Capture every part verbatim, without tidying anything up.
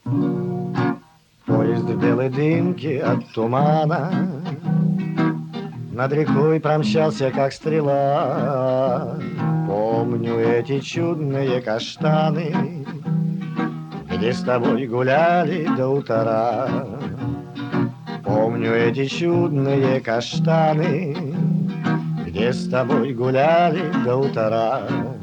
Поезд в белой дымке от тумана над рекой промчался, как стрела. Помню эти чудные каштаны, где с тобой гуляли до утра. Помню эти чудные каштаны, где с тобой гуляли до утра.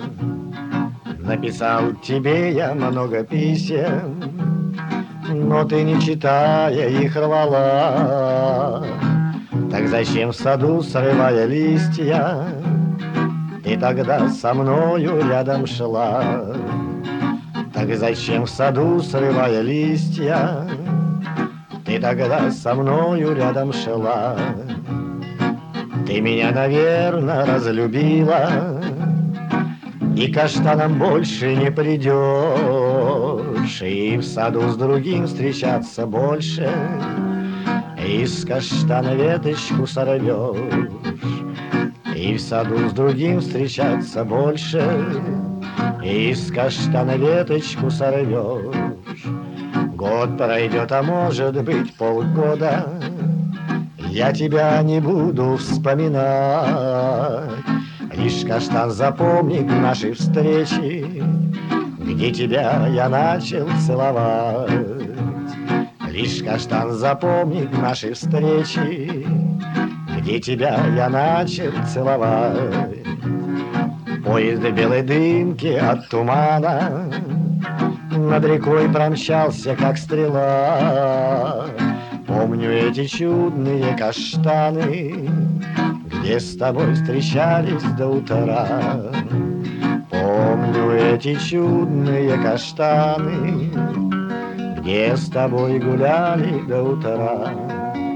Написал тебе я много писем, но ты, не читая их, рвала. Так зачем в саду, срывая листья, ты тогда со мною рядом шла? Так зачем в саду, срывая листья, ты тогда со мною рядом шла? Ты меня, наверно, разлюбила, и к каштанам больше не придешь, и в саду с другим встречаться больше, и с каштана веточку сорвешь, и в саду с другим встречаться больше, и с каштана веточку сорвешь. Год пройдет, а может быть полгода, я тебя не буду вспоминать. Лишь каштан запомнит наши встречи, где тебя я начал целовать. Лишь каштан запомнит наши встречи, где тебя я начал целовать. Поезд в белой дымке от тумана над рекой промчался, как стрела. Помню эти чудные каштаны, где с тобой встречались до утра. Помню эти чудные каштаны, где с тобой гуляли до утра.